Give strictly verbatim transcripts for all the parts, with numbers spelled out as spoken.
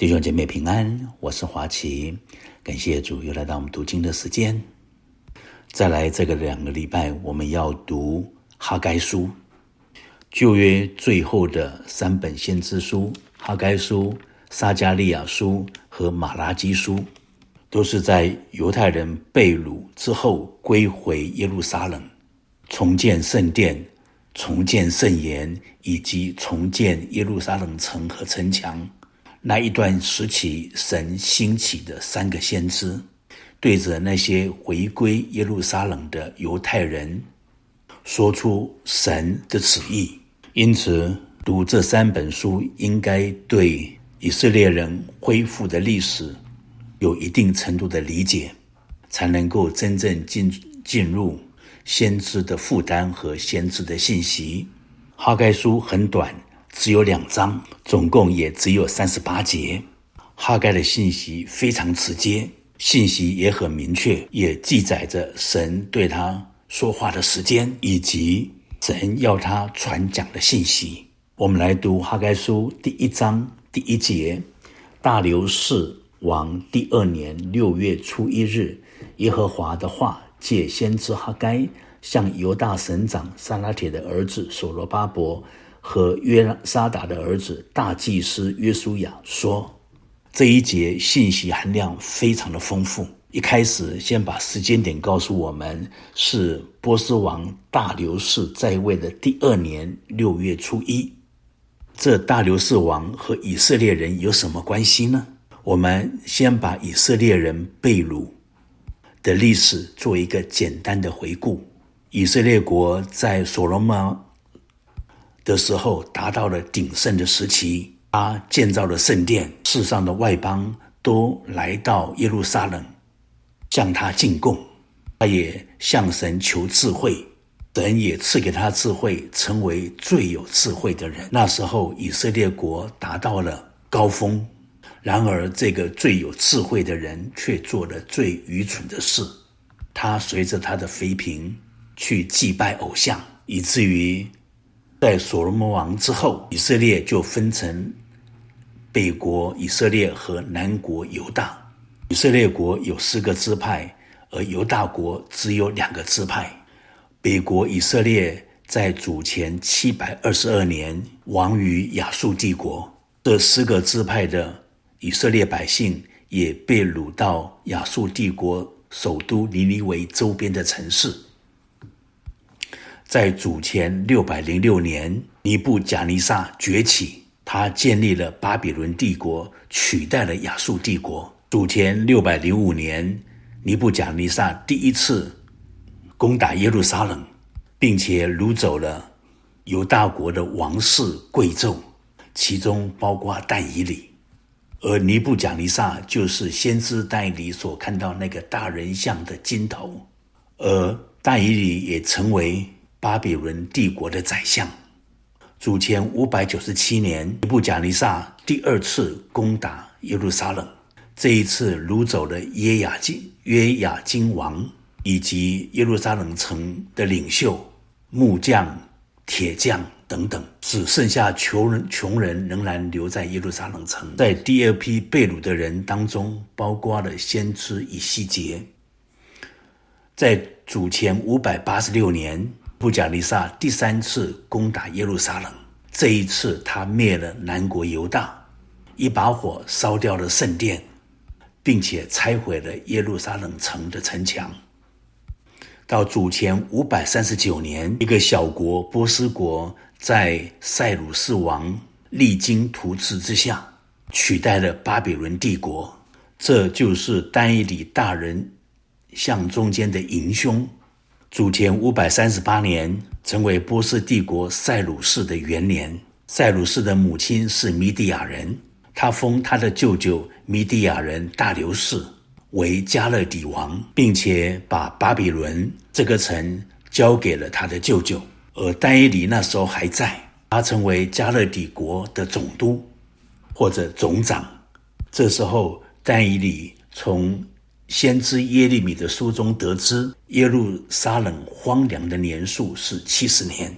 弟兄姐妹平安，我是华奇，感谢主又来到我们读经的时间。再来这个两个礼拜，我们要读哈该书，旧约最后的三本先知书，哈该书、撒迦利亚书和马拉基书，都是在犹太人被掳之后归回耶路撒冷，重建圣殿、重建圣言，以及重建耶路撒冷城和城墙。那一段时期，神兴起的三个先知，对着那些回归耶路撒冷的犹太人说出神的旨意。因此读这三本书应该对以色列人恢复的历史有一定程度的理解，才能够真正 进, 进入先知的负担和先知的信息。哈该书很短，只有两章，总共也只有三十八节。哈该的信息非常直接，信息也很明确，也记载着神对他说话的时间，以及神要他传讲的信息。我们来读哈该书第一章第一节：大流士王第二年六月初一日，耶和华的话借先知哈该向犹大省长撒拉铁的儿子所罗巴伯和约沙达的儿子大祭司约书亚说。这一节信息含量非常的丰富。一开始先把时间点告诉我们，是波斯王大流士在位的第二年六月初一。这大流士王和以色列人有什么关系呢？我们先把以色列人被掳的历史做一个简单的回顾。以色列国在所罗门的时候达到了鼎盛的时期，他建造了圣殿，世上的外邦都来到耶路撒冷向他进贡，他也向神求智慧，神也赐给他智慧，成为最有智慧的人。那时候以色列国达到了高峰，然而这个最有智慧的人却做了最愚蠢的事，他随着他的妃嫔去祭拜偶像，以至于在所罗门王之后，以色列就分成北国以色列和南国犹大。以色列国有四个支派，而犹大国只有两个支派。北国以色列在主前七百二十二年亡于亚述帝国，这四个支派的以色列百姓也被掳到亚述帝国首都尼尼微周边的城市。在主前六百零六年，尼布甲尼撒崛起，他建立了巴比伦帝国，取代了亚述帝国。主前六百零五年，尼布甲尼撒第一次攻打耶路撒冷，并且掳走了犹大国的王室贵胄，其中包括但以理。而尼布甲尼撒就是先知但以理所看到那个大人像的金头，而但以理也成为巴比伦帝国的宰相。主前五百九十七年，尼布甲尼撒第二次攻打耶路撒冷，这一次掳走了耶雅金、约雅金王以及耶路撒冷城的领袖、木匠、铁匠等等，只剩下穷人穷人仍然留在耶路撒冷城。在第二批被掳的人当中，包括了先知以西结。在主前五百八十六年，布甲尼撒第三次攻打耶路撒冷，这一次他灭了南国犹大，一把火烧掉了圣殿，并且拆毁了耶路撒冷城的城墙。到主前五百三十九年，一个小国波斯国在塞鲁士王励精图治之下，取代了巴比伦帝国。这就是但以理大人像中间的营凶。主前五百三十八年，成为波斯帝国塞鲁士的元年。塞鲁士的母亲是米底亚人，他封他的舅舅米底亚人大流士为加勒底王，并且把巴比伦这个城交给了他的舅舅。而但以理那时候还在，他成为加勒底国的总督或者总长。这时候但以理从先知耶利米的书中得知，耶路撒冷荒凉的年数是七十年，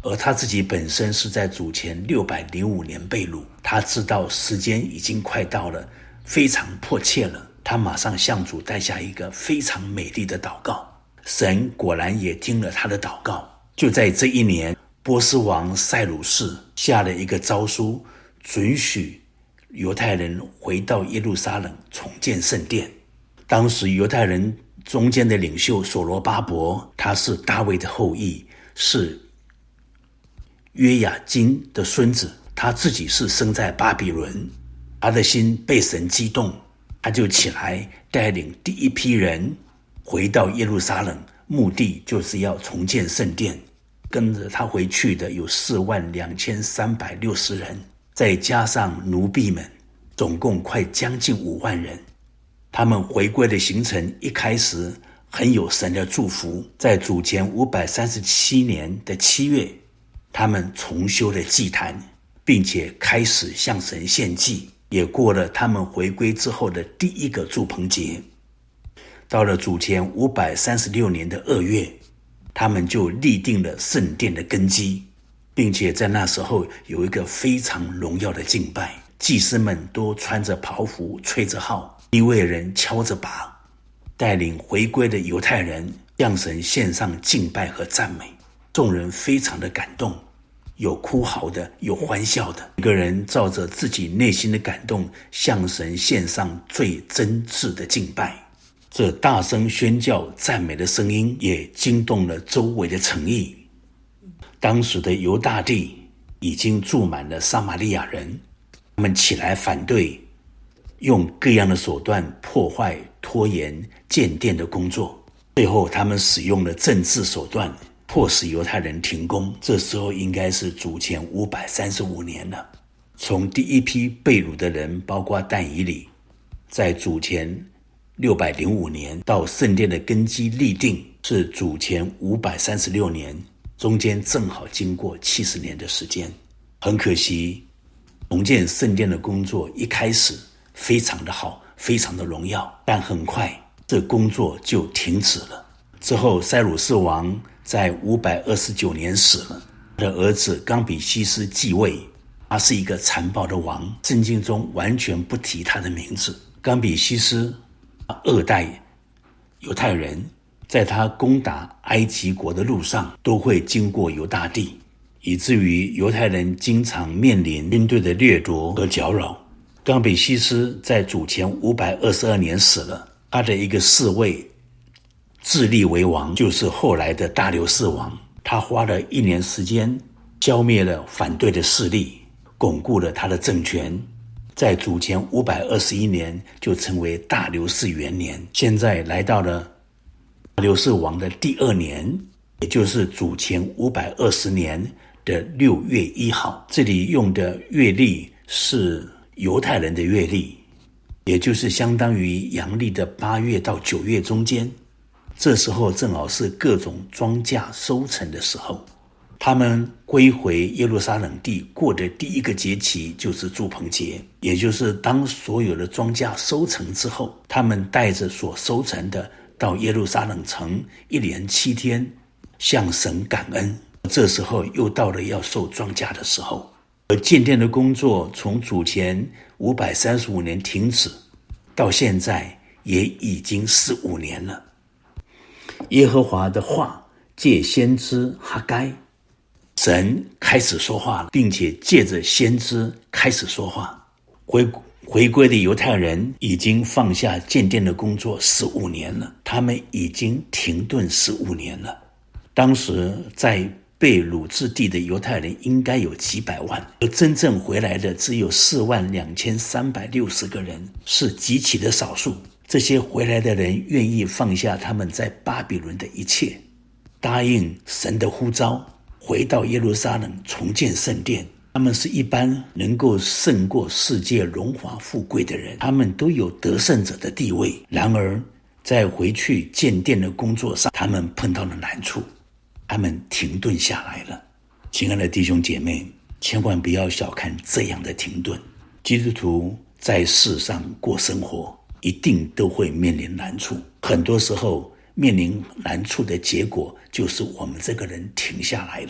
而他自己本身是在主前六百零五年被掳，他知道时间已经快到了，非常迫切了，他马上向主带下一个非常美丽的祷告，神果然也听了他的祷告。就在这一年，波斯王塞鲁士下了一个诏书，准许犹太人回到耶路撒冷重建圣殿。当时犹太人中间的领袖所罗巴伯，他是大卫的后裔，是约雅斤的孙子，他自己是生在巴比伦，他的心被神激动，他就起来带领第一批人回到耶路撒冷，目的就是要重建圣殿。跟着他回去的有四万两千三百六十人，再加上奴婢们，总共快将近五万人。他们回归的行程一开始很有神的祝福，在主前五百三十七年的七月，他们重修了祭坛，并且开始向神献祭，也过了他们回归之后的第一个住棚节。到了主前五百三十六年的二月，他们就立定了圣殿的根基，并且在那时候有一个非常荣耀的敬拜，祭司们都穿着袍服，吹着号，利未人敲着钹，带领回归的犹太人向神献上敬拜和赞美。众人非常的感动，有哭嚎的，有欢笑的，每个人照着自己内心的感动，向神献上最真挚的敬拜。这大声宣教赞美的声音也惊动了周围的城邑。当时的犹大地已经住满了撒玛利亚人，他们起来反对，用各样的手段破坏拖延建殿的工作。最后他们使用了政治手段，迫使犹太人停工。这时候应该是主前五百三十五年了。从第一批被掳的人，包括但以理，在主前六百零五年到圣殿的根基立定是主前五百三十六年，中间正好经过七十年的时间。很可惜，重建圣殿的工作一开始非常的好，非常的荣耀，但很快这工作就停止了。之后塞鲁士王在五百二十九年死了，他的儿子冈比西斯继位，他是一个残暴的王，圣经中完全不提他的名字。冈比西斯二代犹太人，在他攻打埃及国的路上都会经过犹大地，以至于犹太人经常面临军队的掠夺和搅扰。冈比西斯在主前五百二十二年死了，他的一个侍卫自立为王，就是后来的大流士王。他花了一年时间消灭了反对的势力，巩固了他的政权，在主前五百二十一年就成为大流士元年。现在来到了大流士王的第二年，也就是主前五百二十年的六月一号。这里用的月历是犹太人的月历，也就是相当于阳历的八月到九月中间。这时候正好是各种庄稼收成的时候。他们归回耶路撒冷地过的第一个节期就是住棚节，也就是当所有的庄稼收成之后，他们带着所收成的到耶路撒冷城，一连七天向神感恩。这时候又到了要收庄稼的时候。而建殿的工作从主前五百三十五年停止，到现在也已经十五年了。耶和华的话借先知哈该，神开始说话了，并且借着先知开始说话。回回归的犹太人已经放下建殿的工作十五年了，他们已经停顿十五年了。当时在被掳之地的犹太人应该有几百万，而真正回来的只有四万两千三百六十个人，是极其的少数。这些回来的人愿意放下他们在巴比伦的一切，答应神的呼召，回到耶路撒冷重建圣殿。他们是一般能够胜过世界荣华富贵的人，他们都有得胜者的地位。然而在回去建殿的工作上，他们碰到了难处，他们停顿下来了。亲爱的弟兄姐妹，千万不要小看这样的停顿。基督徒在世上过生活，一定都会面临难处，很多时候面临难处的结果就是我们这个人停下来了。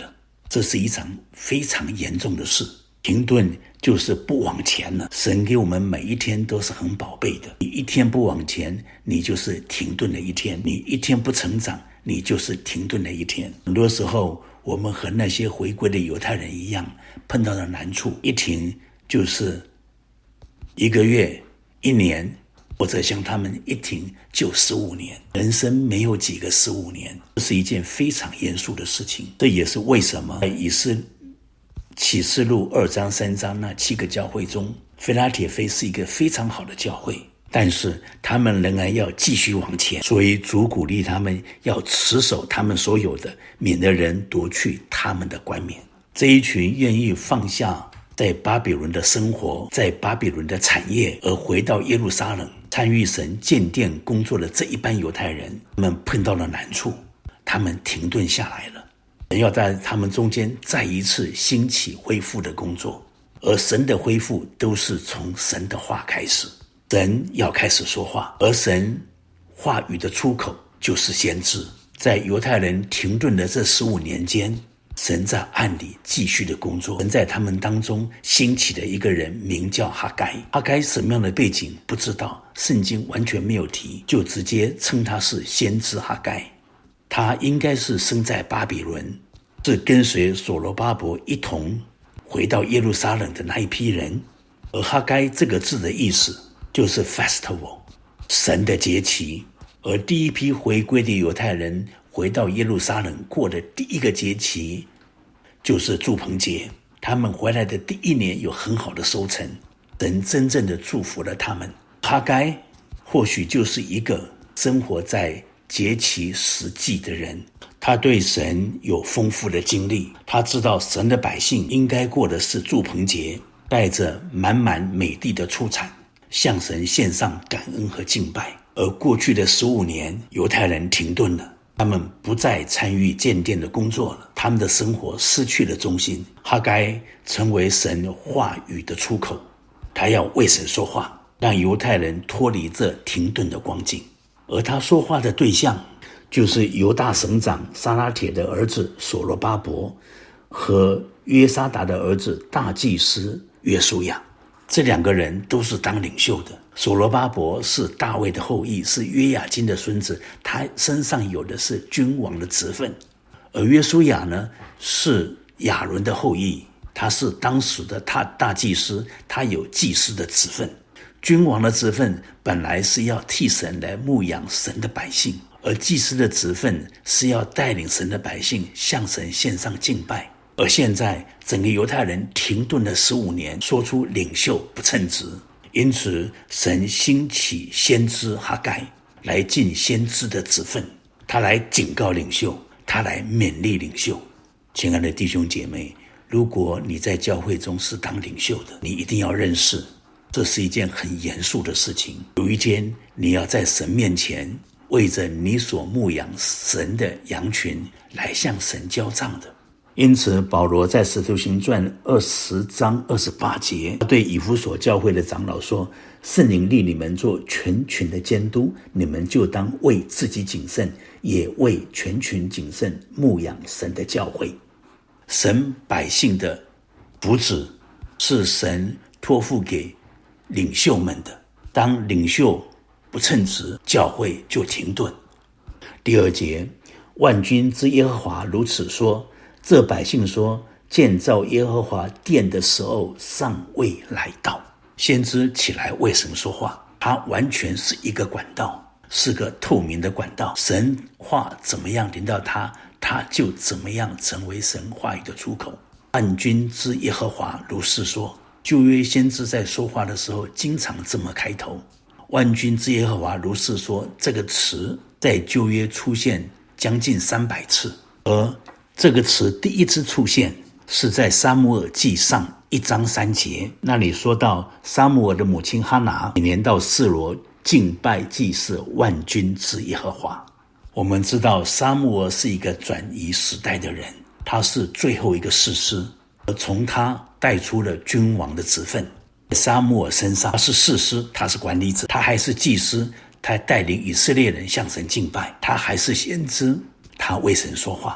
这是一场非常严重的事。停顿就是不往前了。神给我们每一天都是很宝贝的，你一天不往前，你就是停顿了一天；你一天不成长，你就是停顿了一天。很多时候我们和那些回归的犹太人一样，碰到的难处一停就是一个月、一年，或者像他们一停就十五年。人生没有几个十五年，这是一件非常严肃的事情。这也是为什么在以斯启示录二章三章那七个教会中，腓拉铁非是一个非常好的教会，但是他们仍然要继续往前，所以主鼓励他们要持守他们所有的，免得人夺去他们的冠冕。这一群愿意放下在巴比伦的生活，在巴比伦的产业，而回到耶路撒冷参与神建殿工作的这一班犹太人，他们碰到了难处，他们停顿下来了。神要在他们中间再一次兴起恢复的工作，而神的恢复都是从神的话开始。神要开始说话，而神话语的出口就是先知。在犹太人停顿的这十五年间，神在暗里继续的工作。神在他们当中兴起的一个人名叫哈该。哈该什么样的背景不知道，圣经完全没有提，就直接称他是先知哈该。他应该是生在巴比伦，是跟随所罗巴伯一同回到耶路撒冷的那一批人。而哈该这个字的意思就是 festival， 神的节期。而第一批回归的犹太人回到耶路撒冷过的第一个节期就是住棚节。他们回来的第一年有很好的收成，神真正的祝福了他们。哈该或许就是一个生活在节期时季的人，他对神有丰富的经历，他知道神的百姓应该过的是住棚节，带着满满美地的出产，向神献上感恩和敬拜。而过去的十五年，犹太人停顿了，他们不再参与建殿的工作了，他们的生活失去了中心。哈该成为神话语的出口，他要为神说话，让犹太人脱离这停顿的光景。而他说话的对象就是犹大省长撒拉铁的儿子所罗巴伯和约沙达的儿子大祭司约书亚。这两个人都是当领袖的。所罗巴伯是大卫的后裔，是约雅斤的孙子，他身上有的是君王的职分。而约书亚呢，是亚伦的后裔，他是当时的他大祭司，他有祭司的职分。君王的职分本来是要替神来牧养神的百姓，而祭司的职分是要带领神的百姓向神献上敬拜。而现在整个犹太人停顿了十五年，说出领袖不称职，因此神兴起先知哈该来尽先知的职分，他来警告领袖，他来勉励领袖。亲爱的弟兄姐妹，如果你在教会中是当领袖的，你一定要认识这是一件很严肃的事情。有一天你要在神面前为着你所牧养神的羊群来向神交账的。因此保罗在使徒行传二十章二十八节对以弗所教会的长老说，圣灵立你们做全群的监督，你们就当为自己谨慎，也为全群谨慎，牧养神的教会。神百姓的福祉是神托付给领袖们的，当领袖不称职，教会就停顿。第二节，万军之耶和华如此说，这百姓说，建造耶和华殿的时候尚未来到。先知起来为神说话，他完全是一个管道，是个透明的管道，神话怎么样临到他，他就怎么样成为神话语的出口。万军之耶和华如是说，旧约先知在说话的时候经常这么开头。万军之耶和华如是说这个词在旧约出现将近三百次，而这个词第一次出现是在撒母耳记上一章三节，那里说到撒母耳的母亲哈拿每年到示罗敬拜祭祀万军之耶和华。我们知道撒母耳是一个转移时代的人，他是最后一个士师，而从他带出了君王的职分。撒母耳身上他是士师，他是管理者，他还是祭司，他带领以色列人向神敬拜，他还是先知，他为神说话。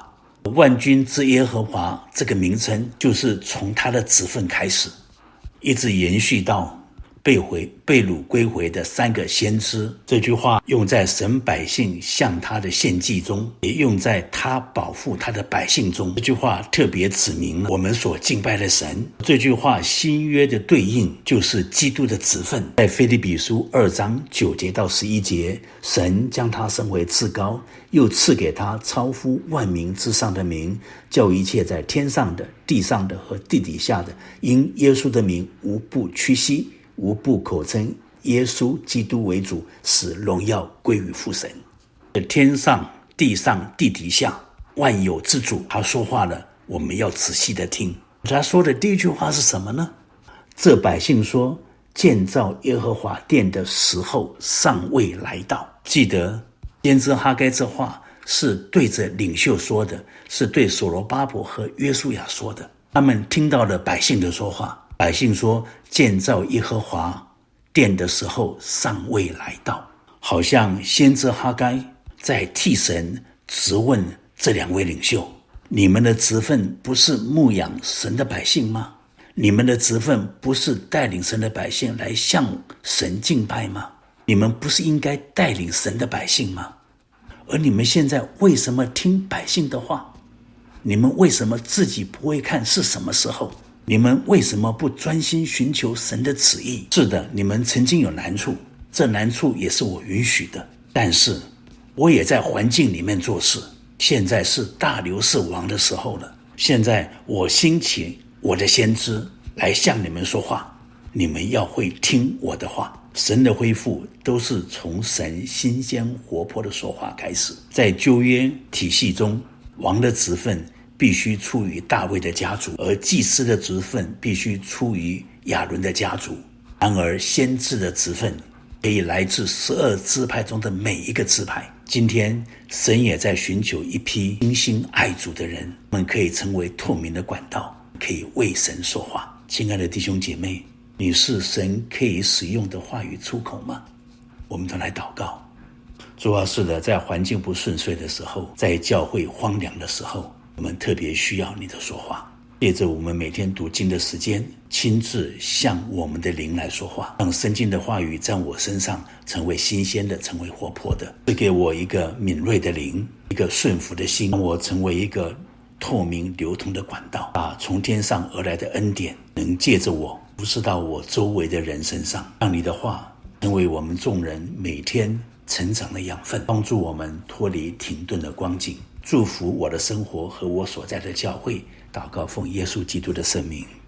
万军之耶和华这个名称就是从他的子分开始，一直延续到被回被掳归回的三个先知。这句话用在神百姓向他的献祭中，也用在他保护他的百姓中。这句话特别指明了我们所敬拜的神。这句话新约的对应就是基督的子分，在腓立比书二章九节到十一节，神将他升为至高，又赐给他超乎万民之上的名，叫一切在天上的、地上的和地底下的，因耶稣的名无不屈膝，无不口称耶稣基督为主，使荣耀归于父神。天上、地上、地底下，万有之主，他说话了，我们要仔细的听。他说的第一句话是什么呢？这百姓说，建造耶和华殿的时候尚未来到。记得先知哈该这话是对着领袖说的，是对所罗巴伯和约书亚说的。他们听到了百姓的说话，百姓说建造耶和华殿的时候尚未来到，好像先知哈该在替神质问这两位领袖：你们的职分不是牧养神的百姓吗？你们的职分不是带领神的百姓来向神敬拜吗？你们不是应该带领神的百姓吗？而你们现在为什么听百姓的话？你们为什么自己不会看是什么时候？你们为什么不专心寻求神的旨意？是的，你们曾经有难处，这难处也是我允许的，但是我也在环境里面做事。现在是大流士王的时候了，现在我兴起我的先知来向你们说话，你们要会听我的话。神的恢复都是从神新鲜活泼的说话开始。在旧约体系中，王的职分必须出于大卫的家族，而祭司的职分必须出于亚伦的家族。然而先知的职分可以来自十二支派中的每一个支派。今天神也在寻求一批精心爱主的人，他们可以成为透明的管道，可以为神说话。亲爱的弟兄姐妹，你是神可以使用的话语出口吗？我们都来祷告。主要是的，在环境不顺遂的时候，在教会荒凉的时候，我们特别需要你的说话。借着我们每天读经的时间，亲自向我们的灵来说话，让圣经的话语在我身上成为新鲜的，成为活泼的，赐给我一个敏锐的灵，一个顺服的心，让我成为一个透明流通的管道，把从天上而来的恩典能借着我服侍到我周围的人身上，让你的话成为我们众人每天成长的养分，帮助我们脱离停顿的光景。祝福我的生活和我所在的教会，祷告奉耶稣基督的圣名。